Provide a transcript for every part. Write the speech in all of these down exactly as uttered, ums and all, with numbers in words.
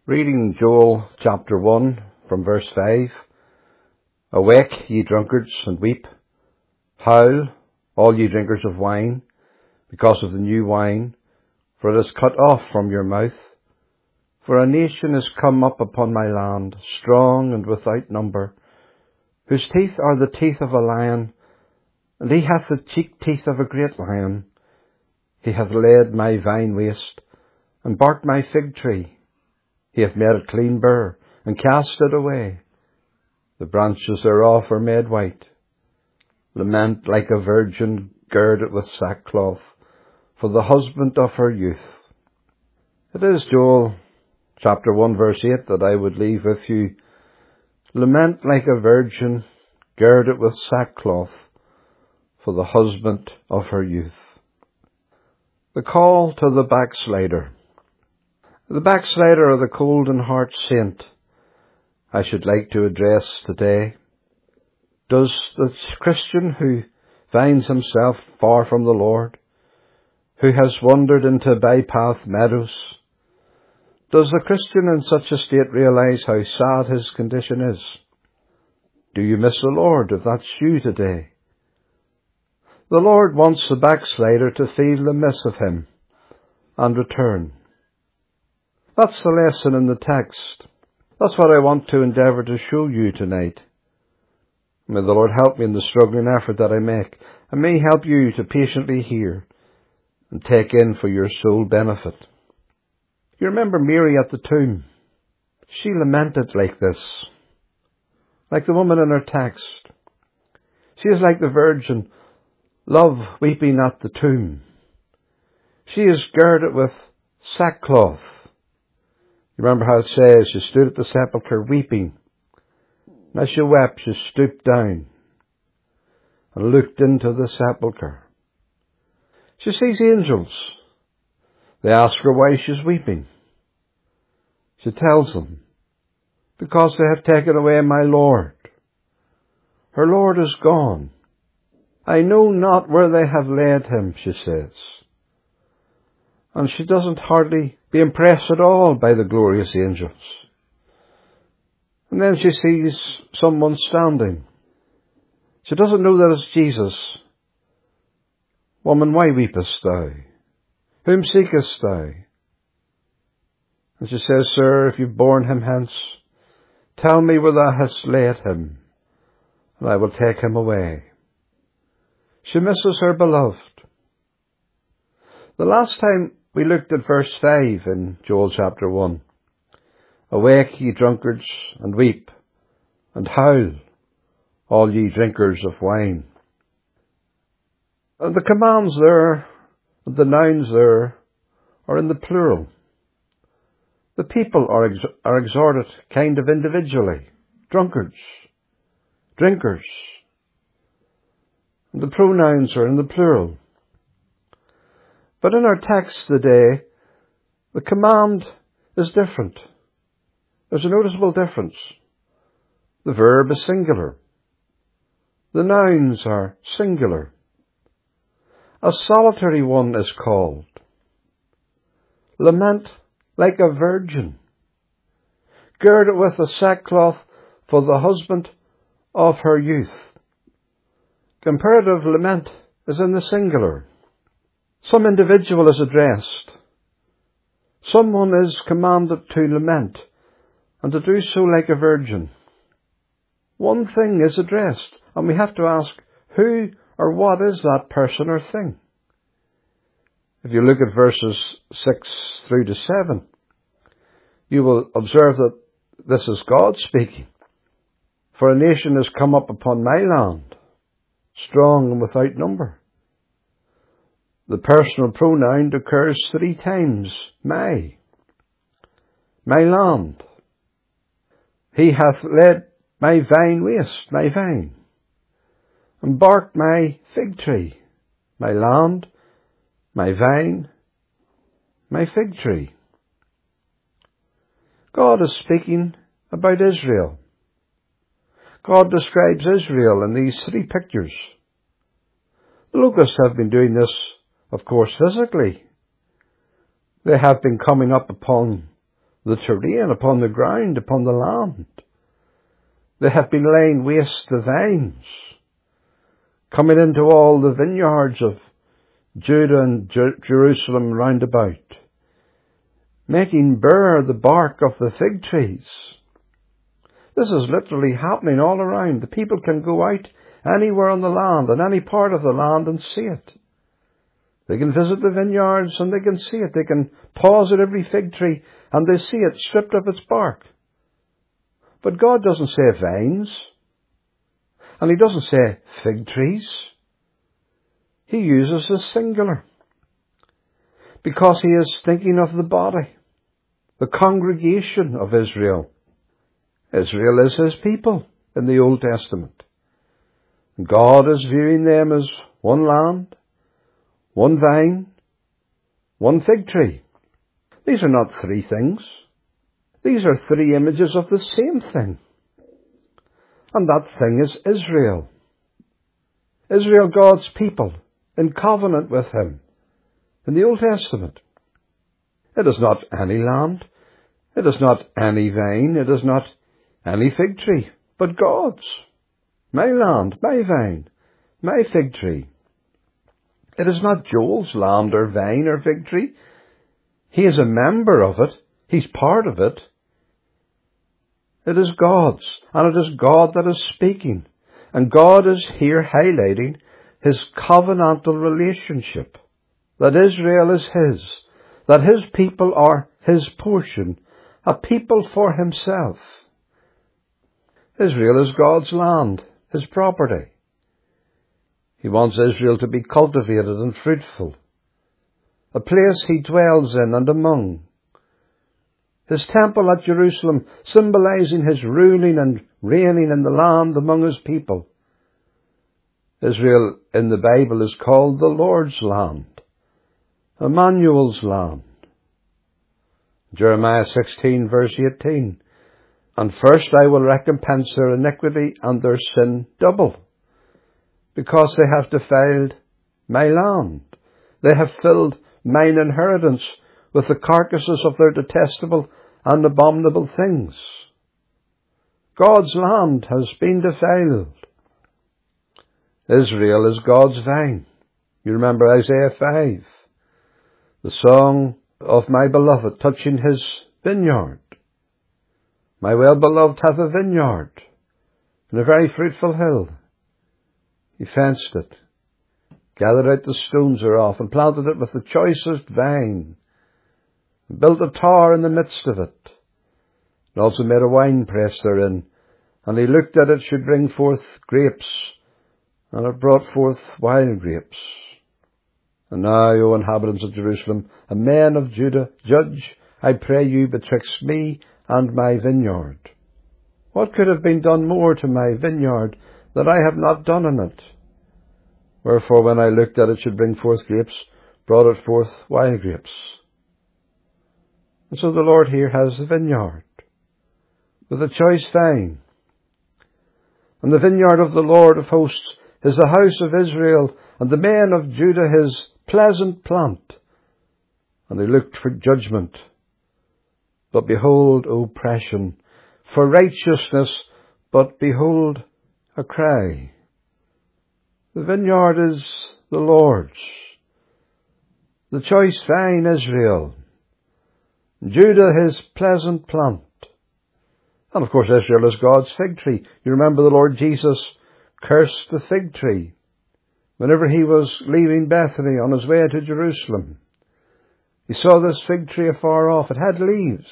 Reading Joel chapter one from verse five. Awake, ye drunkards, and weep. Howl, all ye drinkers of wine, because of the new wine, for it is cut off from your mouth. For a nation is come up upon my land, strong and without number, whose teeth are the teeth of a lion, and he hath the cheek teeth of a great lion. He hath laid my vine waste, and barked my fig tree. He hath made it clean bare, and cast it away. The branches thereof are made white. Lament like a virgin girded with sackcloth, for the husband of her youth. It is Joel chapter one verse eight that I would leave with you. Lament like a virgin girded with sackcloth, for the husband of her youth. The call to the backslider. The backslider or the cold in heart saint I should like to address today. Does the Christian who finds himself far from the Lord, who has wandered into bypath meadows, does the Christian in such a state realize how sad his condition is? Do you miss the Lord if that's you today? The Lord wants the backslider to feel the miss of him and return. That's the lesson in the text. That's what I want to endeavour to show you tonight. May the Lord help me in the struggling effort that I make, and may help you to patiently hear and take in for your soul benefit. You remember Mary at the tomb. She lamented like this, like the woman in her text. She is like the virgin, love weeping at the tomb. She is girded with sackcloth. You remember how it says she stood at the sepulchre weeping. And as she wept, she stooped down and looked into the sepulchre. She sees angels. They ask her why she's weeping. She tells them, because they have taken away my Lord. Her Lord is gone. I know not where they have laid him, she says. And she doesn't hardly be impressed at all by the glorious angels. And then she sees someone standing. She doesn't know that it's Jesus. Woman, why weepest thou? Whom seekest thou? And she says, Sir, if you've borne him hence, tell me where thou hast laid him, and I will take him away. She misses her beloved. The last time we looked at verse five in Joel chapter one. Awake, ye drunkards, and weep, and howl, all ye drinkers of wine. And the commands there, and the nouns there, are in the plural. The people are, ex- are exhorted kind of individually. Drunkards, drinkers. And the pronouns are in the plural. But in our text today, the command is different. There's a noticeable difference. The verb is singular. The nouns are singular. A solitary one is called. Lament like a virgin, girded with a sackcloth for the husband of her youth. Comparative lament is in the singular. Some individual is addressed. Someone is commanded to lament, and to do so like a virgin. One thing is addressed, and we have to ask, who or what is that person or thing? If you look at verses six through to seven, you will observe that this is God speaking. For a nation has come up upon my land, strong and without number. The personal pronoun occurs three times. My. My land. He hath led my vine waste, my vine, and barked my fig tree. My land, my vine, my fig tree. God is speaking about Israel. God describes Israel in these three pictures. The locusts have been doing this, of course, physically. They have been coming up upon the terrain, upon the ground, upon the land. They have been laying waste the vines, coming into all the vineyards of Judah and Jer- Jerusalem round about, making bare the bark of the fig trees. This is literally happening all around. The people can go out anywhere on the land, in any part of the land, and see it. They can visit the vineyards and they can see it. They can pause at every fig tree and they see it stripped of its bark. But God doesn't say vines, and He doesn't say fig trees. He uses the singular, because He is thinking of the body, the congregation of Israel. Israel is His people in the Old Testament. God is viewing them as one land, one vine, one fig tree. These are not three things. These are three images of the same thing. And that thing is Israel. Israel, God's people, in covenant with Him in the Old Testament. It is not any land. It is not any vine. It is not any fig tree, but God's. My land, my vine, my fig tree. It is not Joel's land or vine or fig tree. He is a member of it. He's part of it. It is God's, and it is God that is speaking. And God is here highlighting His covenantal relationship, that Israel is His, that His people are His portion, a people for Himself. Israel is God's land, His property. He wants Israel to be cultivated and fruitful, a place He dwells in and among. His temple at Jerusalem, symbolizing His ruling and reigning in the land among His people. Israel in the Bible is called the Lord's land, Emmanuel's land. Jeremiah sixteen verse eighteen. And first I will recompense their iniquity and their sin double, because they have defiled my land. They have filled mine inheritance with the carcasses of their detestable and abominable things. God's land has been defiled. Israel is God's vine. You remember Isaiah five, the song of my beloved touching His vineyard. My well-beloved hath a vineyard in a very fruitful hill. He fenced it, gathered out the stones thereof, and planted it with the choicest vine, and built a tower in the midst of it, and also made a winepress therein. And He looked that it should bring forth grapes, and it brought forth wild grapes. And now, O inhabitants of Jerusalem, and men of Judah, judge, I pray you, betwixt me and my vineyard. What could have been done more to my vineyard that I have not done in it? Wherefore, when I looked that it should bring forth grapes, brought it forth wild grapes. And so the Lord here has the vineyard, with a choice vine. And the vineyard of the Lord of hosts is the house of Israel, and the men of Judah His pleasant plant. And they looked for judgment, but behold oppression, for righteousness, but behold a cry. The vineyard is the Lord's, the choice vine Israel, Judah His pleasant plant. And of course Israel is God's fig tree. You remember the Lord Jesus cursed the fig tree whenever He was leaving Bethany on His way to Jerusalem. He saw this fig tree afar off. It had leaves.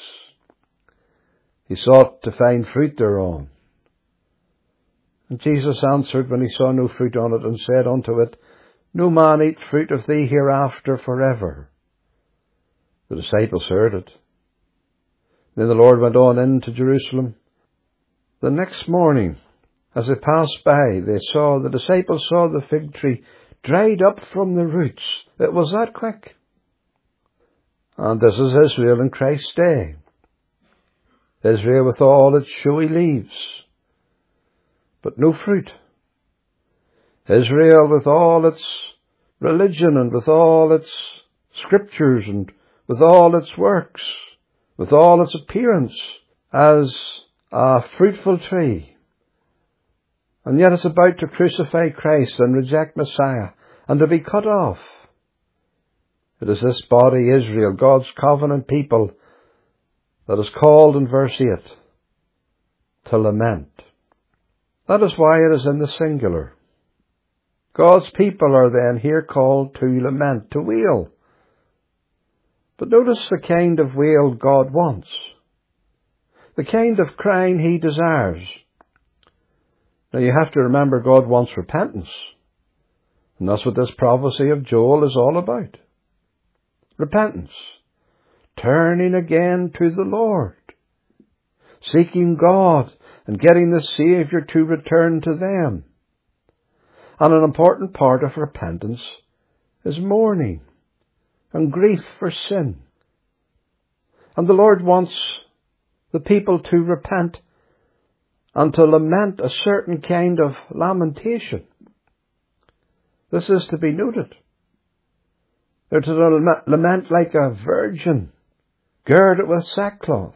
He sought to find fruit thereon. And Jesus answered when He saw no fruit on it, and said unto it, No man eat fruit of thee hereafter forever. The disciples heard it. Then the Lord went on into Jerusalem. The next morning, as they passed by, they saw, the disciples saw the fig tree dried up from the roots. It was that quick. And this is Israel in Christ's day. Israel with all its showy leaves, but no fruit. Israel with all its religion and with all its scriptures and with all its works, with all its appearance as a fruitful tree. And yet it's about to crucify Christ and reject Messiah and to be cut off. It is this body, Israel, God's covenant people, that is called in verse eight to lament. That is why it is in the singular. God's people are then here called to lament, to wail. But notice the kind of wail God wants. The kind of crying He desires. Now you have to remember God wants repentance. And that's what this prophecy of Joel is all about. Repentance. Turning again to the Lord. Seeking God and getting the Saviour to return to them. And an important part of repentance is mourning and grief for sin. And the Lord wants the people to repent and to lament a certain kind of lamentation. This is to be noted. They're to lament like a virgin, girded with sackcloth.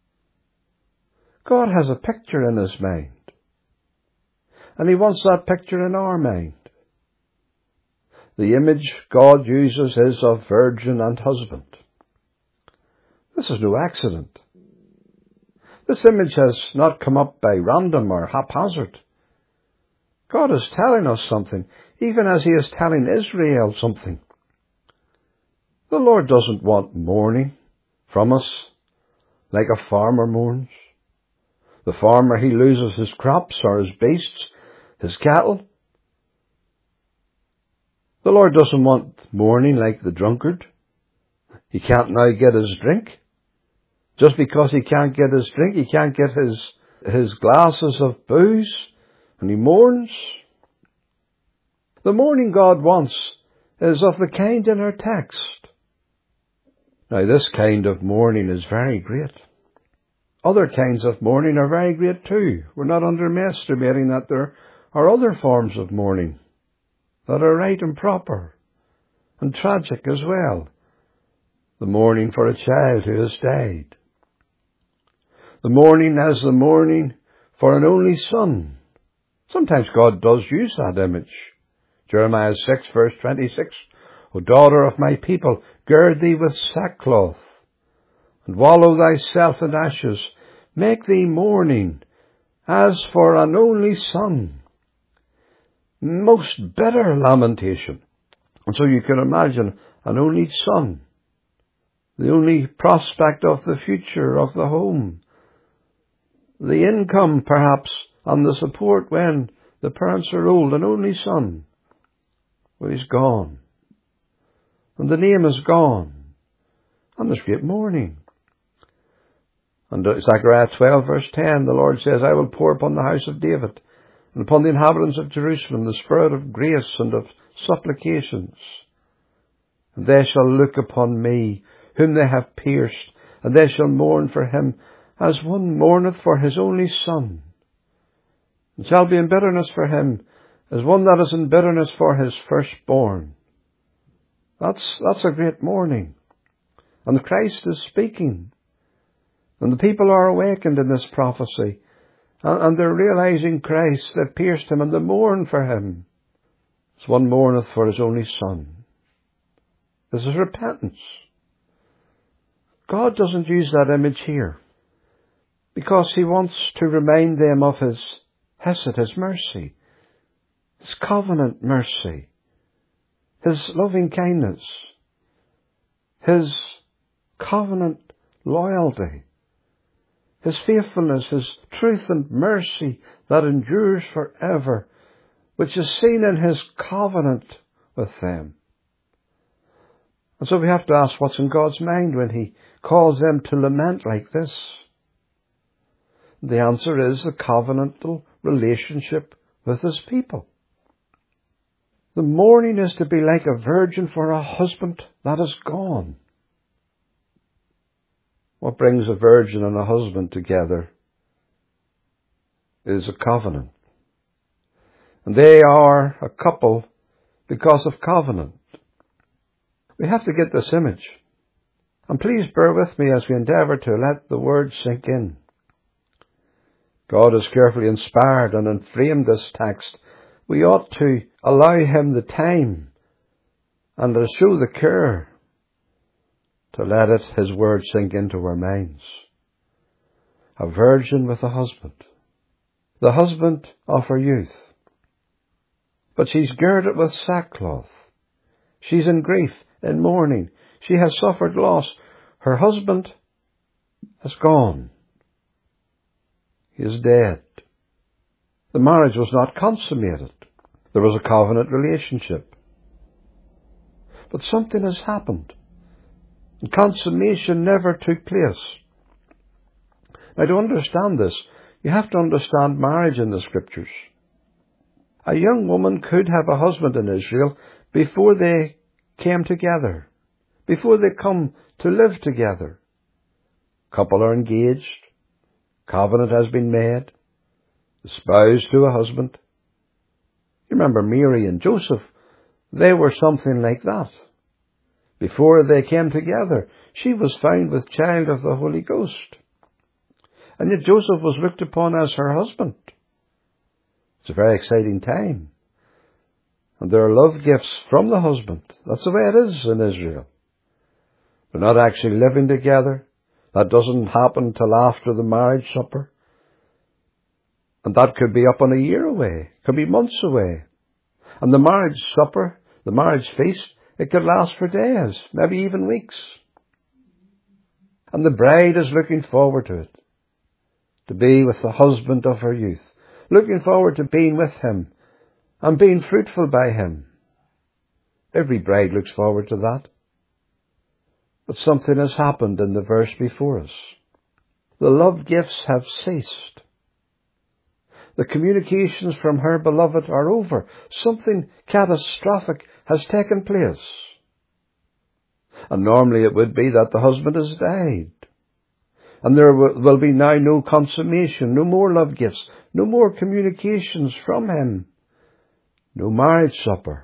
God has a picture in His mind. And He wants that picture in our mind. The image God uses is of virgin and husband. This is no accident. This image has not come up by random or haphazard. God is telling us something, even as He is telling Israel something. The Lord doesn't want mourning from us like a farmer mourns. The farmer, he loses his crops or his beasts, his cattle. The Lord doesn't want mourning like the drunkard. He can't now get his drink. Just because he can't get his drink, he can't get his, his glasses of booze, and he mourns. The mourning God wants is of the kind in our text. Now this kind of mourning is very great. Other kinds of mourning are very great too. We're not underestimating that there are other forms of mourning that are right and proper and tragic as well. The mourning for a child who has died. The mourning as the mourning for an only son. Sometimes God does use that image. Jeremiah six verse twenty-six. O daughter of my people, gird thee with sackcloth, and wallow thyself in ashes. Make thee mourning as for an only son. Most bitter lamentation. And so you can imagine an only son. The only prospect of the future of the home. The income perhaps and the support when the parents are old. An only son. Well, he's gone. And the name is gone. And there's great mourning. And Zechariah twelve verse ten, the Lord says, I will pour upon the house of David and upon the inhabitants of Jerusalem the spirit of grace and of supplications. And they shall look upon me, whom they have pierced, and they shall mourn for him as one mourneth for his only son. And shall be in bitterness for him as one that is in bitterness for his firstborn. That's, that's a great mourning. And Christ is speaking. And the people are awakened in this prophecy. And, and they're realizing Christ, they've pierced him and they mourn for him. As one mourneth for his only son. This is repentance. God doesn't use that image here. Because He wants to remind them of His hesed, His mercy. His covenant mercy. His loving kindness. His covenant loyalty. His faithfulness, His truth and mercy that endures forever, which is seen in His covenant with them. And so we have to ask what's in God's mind when He calls them to lament like this. The answer is the covenantal relationship with His people. The mourning is to be like a virgin for a husband that is gone. What brings a virgin and a husband together is a covenant. And they are a couple because of covenant. We have to get this image. And please bear with me as we endeavour to let the word sink in. God has carefully inspired and inframed this text. We ought to allow him the time and to show the care to let it, his word, sink into our minds. A virgin with a husband, the husband of her youth. But she's girded with sackcloth. She's in grief, in mourning. She has suffered loss. Her husband has gone. He is dead. The marriage was not consummated. There was a covenant relationship. But something has happened, and consummation never took place. Now, to understand this, you have to understand marriage in the Scriptures. A young woman could have a husband in Israel before they came together, before they come to live together. Couple are engaged. Covenant has been made. Espoused to a husband. You remember Mary and Joseph, they were something like that. Before they came together, she was found with child of the Holy Ghost. And yet Joseph was looked upon as her husband. It's a very exciting time. And there are love gifts from the husband. That's the way it is in Israel. They're not actually living together. That doesn't happen till after the marriage supper. And that could be up on a year away. Could be months away. And the marriage supper, the marriage feast, it could last for days, maybe even weeks. And the bride is looking forward to it. To be with the husband of her youth. Looking forward to being with him. And being fruitful by him. Every bride looks forward to that. But something has happened in the verse before us. The love gifts have ceased. The communications from her beloved are over. Something catastrophic has taken place. And normally it would be that the husband has died. And there will be now no consummation, no more love gifts, no more communications from him. No marriage supper.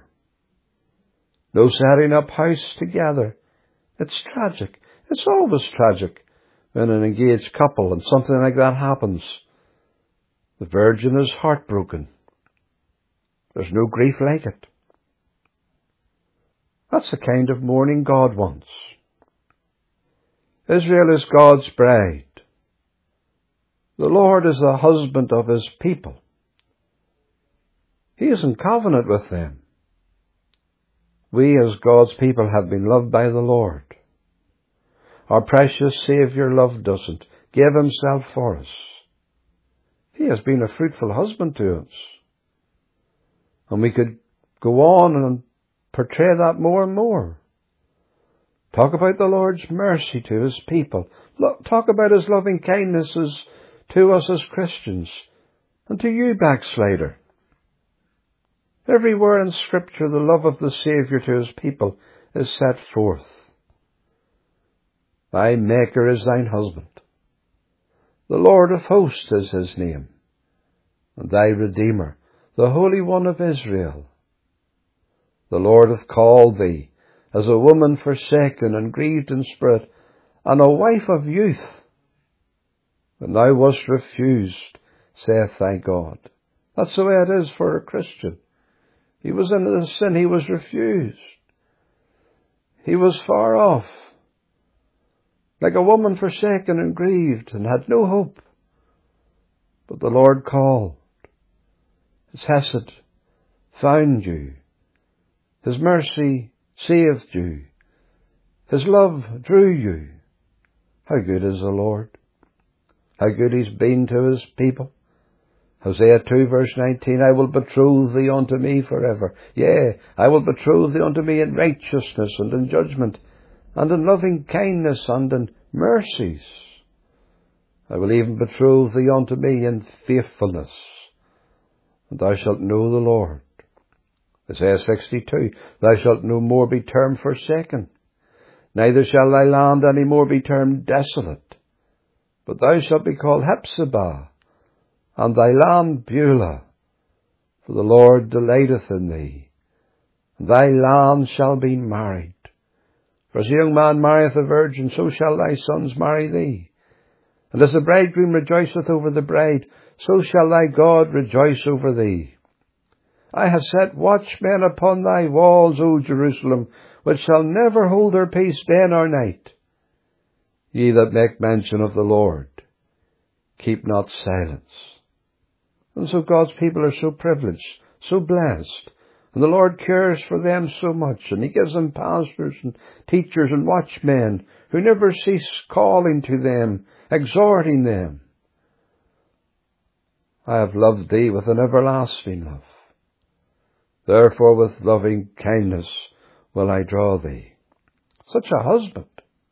No setting up house together. It's tragic. It's always tragic when an engaged couple and something like that happens. The virgin is heartbroken. There's no grief like it. That's the kind of mourning God wants. Israel is God's bride. The Lord is the husband of his people. He is in covenant with them. We as God's people have been loved by the Lord. Our precious Saviour loved us and gave himself for us. He has been a fruitful husband to us. And we could go on and portray that more and more. Talk about the Lord's mercy to his people. Talk about his loving kindnesses to us as Christians and to you, backslider. Everywhere in Scripture, the love of the Saviour to his people is set forth. Thy Maker is thine husband. The Lord of hosts is his name. And thy Redeemer, the Holy One of Israel. The Lord hath called thee as a woman forsaken and grieved in spirit, and a wife of youth. When thou wast refused, saith thy God. That's the way it is for a Christian. He was in the sin, he was refused. He was far off, like a woman forsaken and grieved, and had no hope. But the Lord called. His hesed found you. His mercy saved you. His love drew you. How good is the Lord? How good he's been to his people. Hosea two verse nineteen, I will betroth thee unto me forever. Yea, I will betroth thee unto me in righteousness and in judgment, and in loving kindness and in mercies. I will even betroth thee unto me in faithfulness, and thou shalt know the Lord. Isaiah sixty-two, thou shalt no more be termed forsaken, neither shall thy land any more be termed desolate, but thou shalt be called Hephzibah, and thy land Beulah, for the Lord delighteth in thee, and thy land shall be married, For as a young man marrieth a virgin, so shall thy sons marry thee. And as the bridegroom rejoiceth over the bride, so shall thy God rejoice over thee. I have set watchmen upon thy walls, O Jerusalem, which shall never hold their peace day nor night. Ye that make mention of the Lord, keep not silence. And so God's people are so privileged, so blessed, and the Lord cares for them so much, and He gives them pastors and teachers and watchmen who never cease calling to them, exhorting them. I have loved thee with an everlasting love. Therefore with loving kindness will I draw thee. Such a husband.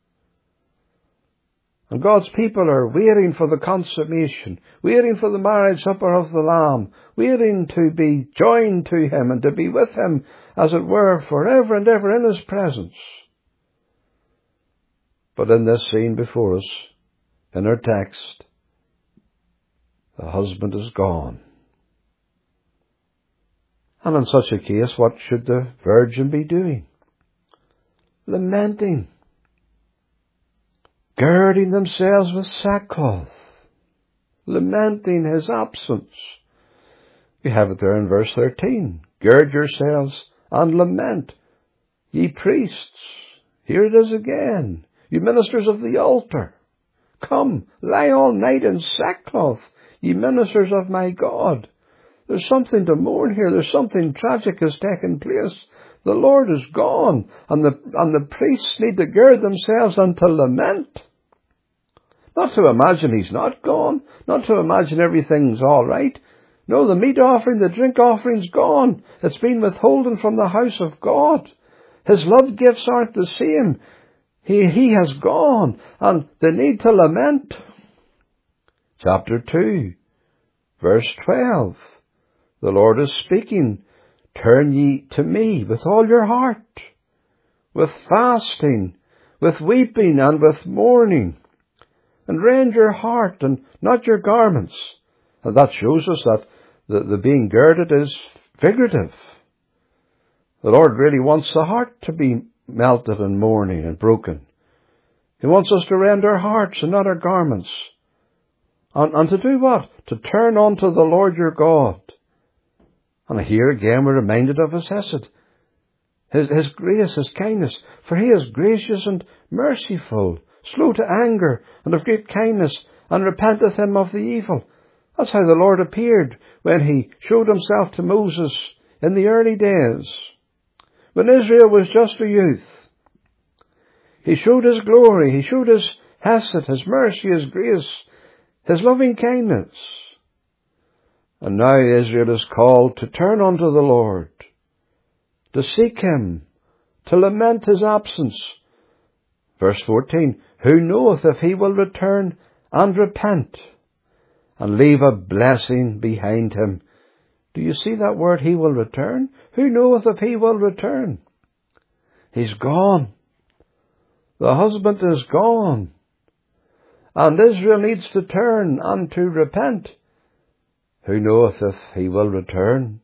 And God's people are waiting for the consummation, waiting for the marriage supper of the Lamb, waiting to be joined to Him and to be with Him, as it were, forever and ever in His presence. But in this scene before us, in our text, the husband is gone. And in such a case, what should the virgin be doing? Lamenting. Girding themselves with sackcloth. Lamenting His absence. You have it there in verse thirteen. Gird yourselves and lament, ye priests. Here it is again. You ministers of the altar. Come, lie all night in sackcloth, ye ministers of my God. There's something to mourn here. There's something tragic has taken place. The Lord is gone, and the, and the priests need to gird themselves and to lament. Not to imagine He's not gone, not to imagine everything's all right. No, the meat offering, the drink offering's gone. It's been withholden from the house of God. His love gifts aren't the same. He, he has gone, and they need to lament. Chapter two, verse twelve. The Lord is speaking. Turn ye to me with all your heart, with fasting, with weeping, and with mourning, and rend your heart and not your garments. And that shows us that the, the being girded is figurative. The Lord really wants the heart to be melted and mourning and broken. He wants us to rend our hearts and not our garments. And, and to do what? To turn unto the Lord your God. And here again we're reminded of His hesed, His, His grace, His kindness. For He is gracious and merciful, slow to anger, and of great kindness, and repenteth Him of the evil. That's how the Lord appeared when He showed Himself to Moses in the early days. When Israel was just a youth, He showed His glory, He showed His hesed, His mercy, His grace, His loving kindness. And now Israel is called to turn unto the Lord, to seek Him, to lament His absence. Verse fourteen, who knoweth if He will return and repent, and leave a blessing behind Him. Do you see that word, He will return? Who knoweth if He will return? He's gone. The husband is gone. And Israel needs to turn and to repent. Who knoweth if He will return?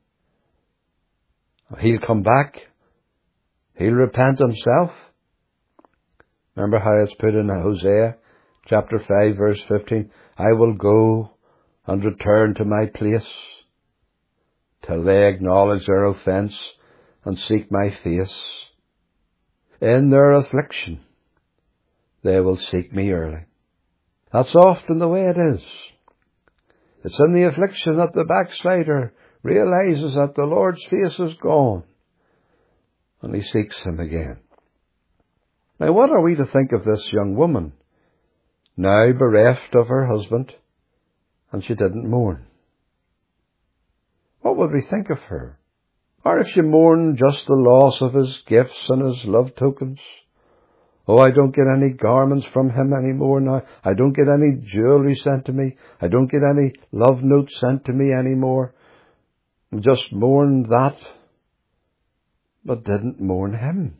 He'll come back. He'll repent Himself. Remember how it's put in Hosea chapter five verse fifteen. I will go and return to my place till they acknowledge their offence and seek my face. In their affliction they will seek me early. That's often the way it is. It's in the affliction that the backslider realizes that the Lord's face is gone, and he seeks Him again. Now, what are we to think of this young woman, now bereft of her husband, and she didn't mourn? What would we think of her? Or if she mourned just the loss of his gifts and his love tokens? Oh, I don't get any garments from him anymore now. I don't get any jewelry sent to me. I don't get any love notes sent to me anymore. Just mourned that, but didn't mourn him.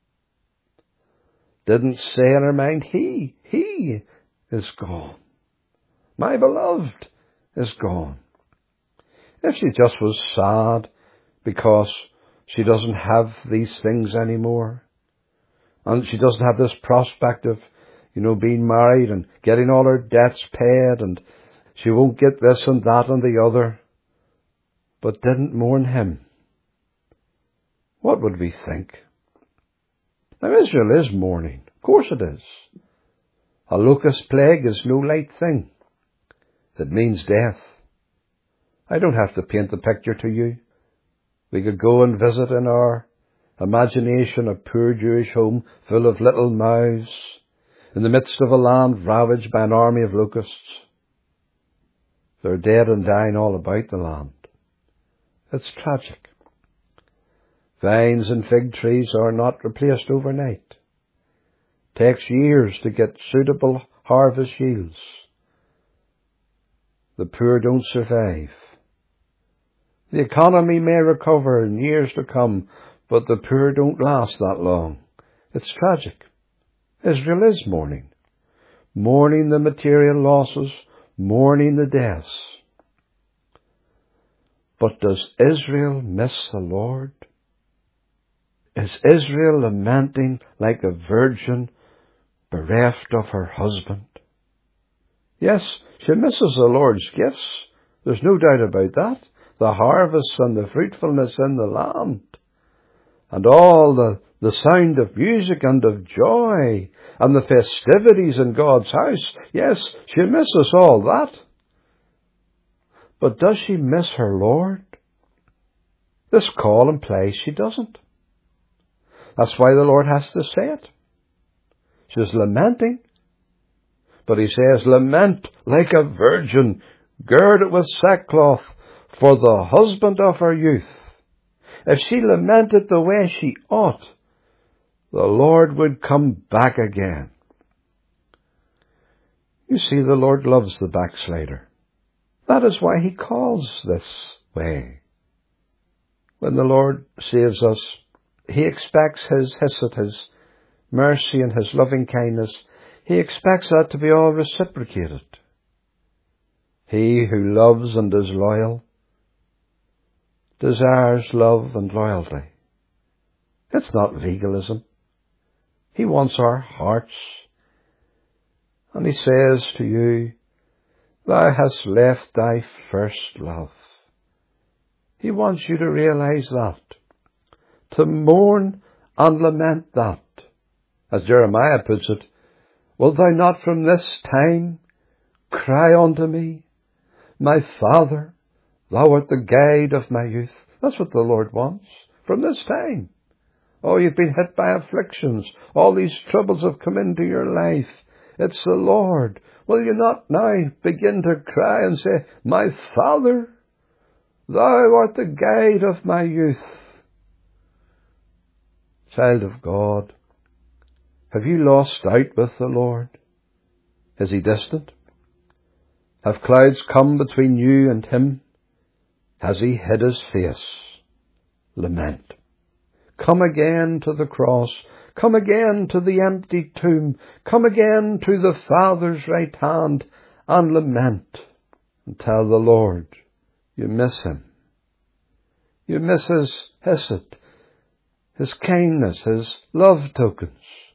Didn't say in her mind, he, he is gone. My beloved is gone. If she just was sad because she doesn't have these things anymore, And she doesn't have this prospect of, you know, being married and getting all her debts paid, and she won't get this and that and the other, but didn't mourn him. What would we think? Now Israel is mourning. Of course it is. A locust plague is no light thing. It means death. I don't have to paint the picture to you. We could go and visit in our imagination a poor Jewish home full of little mouths in the midst of a land ravaged by an army of locusts. They're dead and dying all about the land. It's tragic. Vines and fig trees are not replaced overnight. It takes years to get suitable harvest yields. The poor don't survive. The economy may recover in years to come, but the poor don't last that long. It's tragic. Israel is mourning. Mourning the material losses, mourning the deaths. But does Israel miss the Lord? Is Israel lamenting like a virgin bereft of her husband? Yes, she misses the Lord's gifts. There's no doubt about that. The harvest and the fruitfulness in the land, and all the, the sound of music and of joy, and the festivities in God's house. Yes, she misses all that. But does she miss her Lord? This call implies she doesn't. That's why the Lord has to say it. She's lamenting. But he says, lament like a virgin, girded with sackcloth, for the husband of her youth. If she lamented the way she ought, the Lord would come back again. You see, the Lord loves the backslider. That is why he calls this way. When the Lord saves us, he expects his hesed, his mercy and his loving kindness. He expects that to be all reciprocated. He who loves and is loyal desires love and loyalty. It's not legalism. He wants our hearts. And he says to you, thou hast left thy first love. He wants you to realize that, to mourn and lament that. As Jeremiah puts it, wilt thou not from this time cry unto me, my Father, thou art the guide of my youth. That's what the Lord wants from this time. Oh, you've been hit by afflictions. All these troubles have come into your life. It's the Lord. Will you not now begin to cry and say, my Father, thou art the guide of my youth? Child of God, have you lost out with the Lord? Is he distant? Have clouds come between you and him? Has he hid his face? Lament. Come again to the cross. Come again to the empty tomb. Come again to the Father's right hand and lament and tell the Lord you miss him. You miss his hesed, his kindness, his love tokens.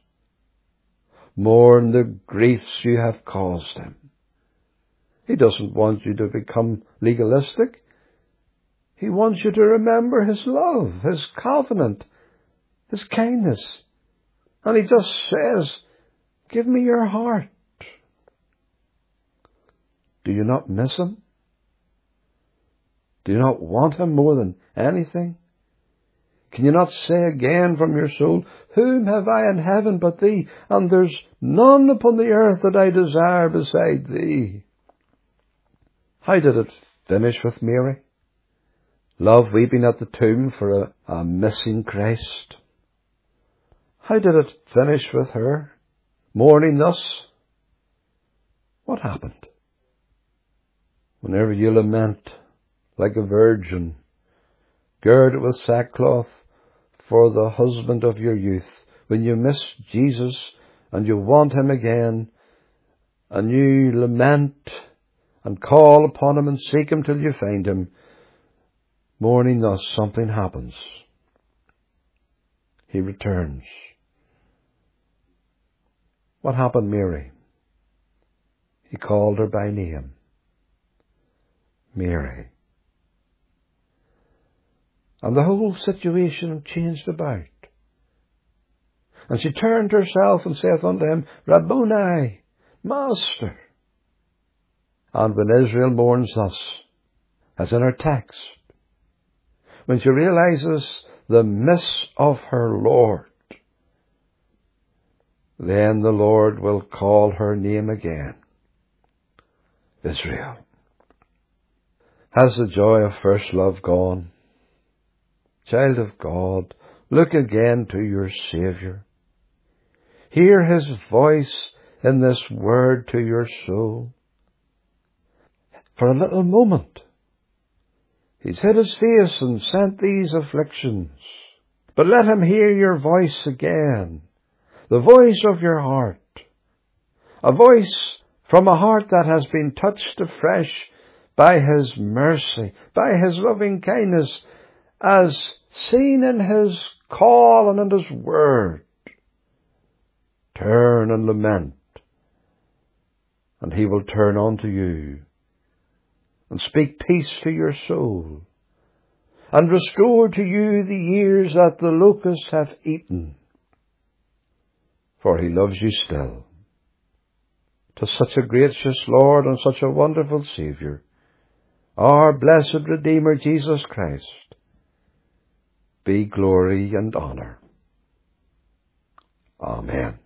Mourn the griefs you have caused him. He doesn't want you to become legalistic. He wants you to remember his love, his covenant, his kindness. And he just says, give me your heart. Do you not miss him? Do you not want him more than anything? Can you not say again from your soul, whom have I in heaven but thee? And there's none upon the earth that I desire beside thee. How did it finish with Mary? Love weeping at the tomb for a, a missing Christ. How did it finish with her? Mourning thus? What happened? Whenever you lament like a virgin, girded with sackcloth for the husband of your youth, when you miss Jesus and you want him again, and you lament and call upon him and seek him till you find him, mourning thus, something happens. He returns. what happened, Mary? He called her by name. Mary. And the whole situation changed about. And she turned herself and saith unto him, Rabboni, Master. And when Israel mourns thus, as in our text, when she realizes the miss of her Lord, then the Lord will call her name again, Israel. Has the joy of first love gone? Child of God, look again to your Saviour. Hear his voice in this word to your soul. For a little moment, he's hid his face and sent these afflictions. But let him hear your voice again, the voice of your heart, a voice from a heart that has been touched afresh by his mercy, by his loving kindness, as seen in his call and in his word. Turn and lament, and he will turn unto you, and speak peace to your soul, and restore to you the years that the locusts have eaten. For he loves you still. To such a gracious Lord and such a wonderful Saviour, our blessed Redeemer Jesus Christ, be glory and honour. Amen.